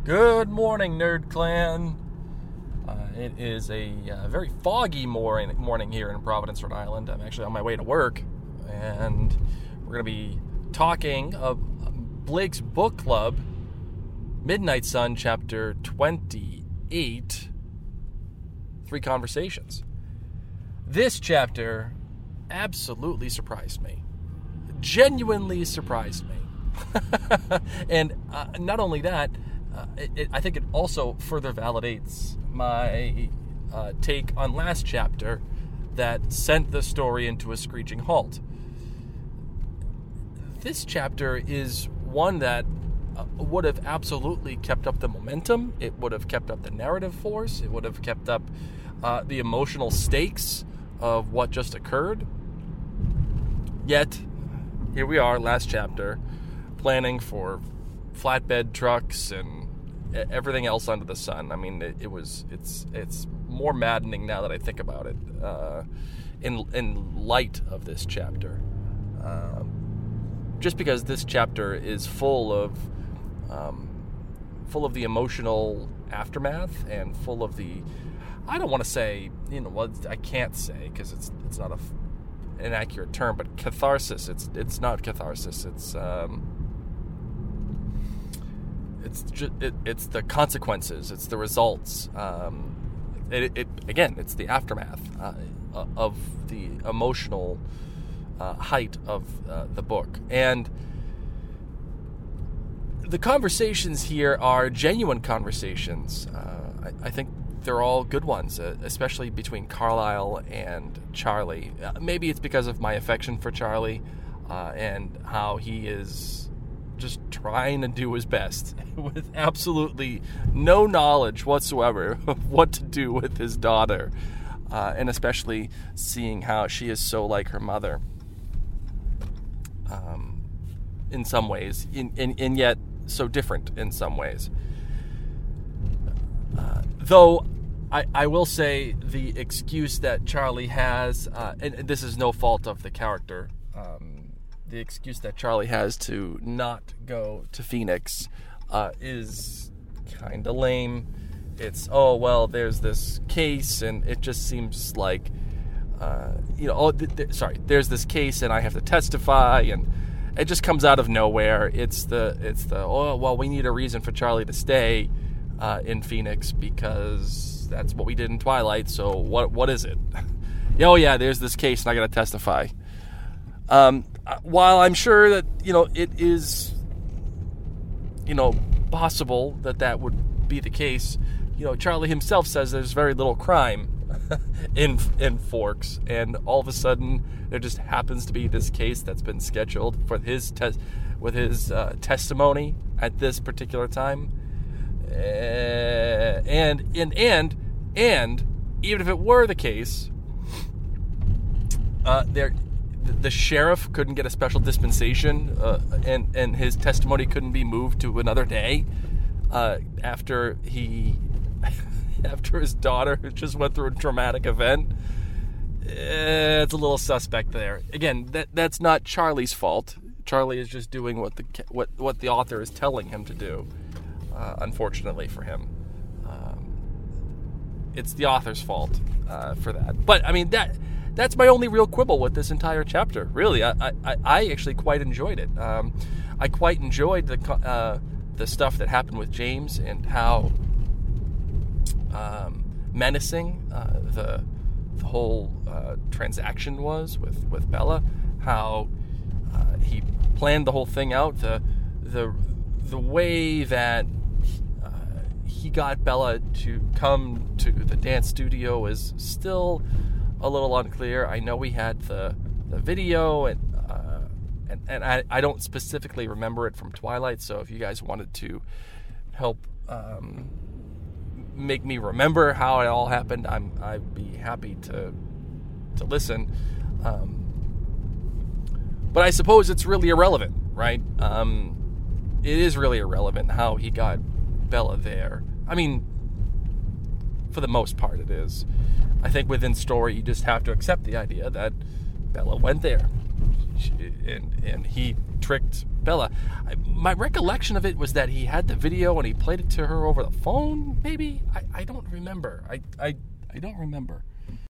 Good morning, Nerd Clan. It is a very foggy morning here in Providence, Rhode Island. I'm actually on my way to work, and we're going to be talking of Blake's book club, Midnight Sun, chapter 28, Three Conversations. This chapter absolutely surprised me. Genuinely surprised me. And not only that, I think it also further validates my take on last chapter that sent the story into a screeching halt. This chapter is one that would have absolutely kept up the momentum. It would have kept up the narrative force. It would have kept up the emotional stakes of what just occurred. Yet, here we are, last chapter, planning for flatbed trucks and everything else under the sun. I mean, it's more maddening now that I think about it. In light of this chapter, just because this chapter is full of the emotional aftermath and full of the, I don't want to say, I can't say because it's not an accurate term, but catharsis. It's not catharsis. It's the consequences. It's the results. It's the aftermath of the emotional height of the book, and the conversations here are genuine conversations. I think they're all good ones, especially between Carlisle and Charlie. Maybe it's because of my affection for Charlie and how he is just trying to do his best with absolutely no knowledge whatsoever of what to do with his daughter, and especially seeing how she is so like her mother in some ways, and yet so different in some ways. Though I will say the excuse that Charlie has, and this is no fault of the character, the excuse that Charlie has to not go to Phoenix is kind of lame. It's, there's this case, and it just seems like, there's this case, and I have to testify, and it just comes out of nowhere. It's the we need a reason for Charlie to stay in Phoenix because that's what we did in Twilight. So what is it? There's this case, and I got to testify. While I'm sure that, it is, possible that would be the case, Charlie himself says there's very little crime in Forks, and all of a sudden there just happens to be this case that's been scheduled for his testimony at this particular time, and even if it were the case, the sheriff couldn't get a special dispensation, and his testimony couldn't be moved to another day after his daughter just went through a traumatic event. It's a little suspect there. Again, that's not Charlie's fault. Charlie is just doing what the author is telling him to do. Unfortunately for him, it's the author's fault for that. But I mean That's my only real quibble with this entire chapter. Really, I actually quite enjoyed it. I quite enjoyed the stuff that happened with James and how menacing the whole transaction was with Bella. How he planned the whole thing out. The way that he got Bella to come to the dance studio is still a little unclear. I know we had the video, and I don't specifically remember it from Twilight, so if you guys wanted to help make me remember how it all happened, I'd be happy to listen. But I suppose it's really irrelevant, right? It is really irrelevant how he got Bella there. I mean, for the most part it is. I think within story you just have to accept the idea that Bella went there, and he tricked Bella. My recollection of it was that he had the video and he played it to her over the phone, maybe? I don't remember. I don't remember.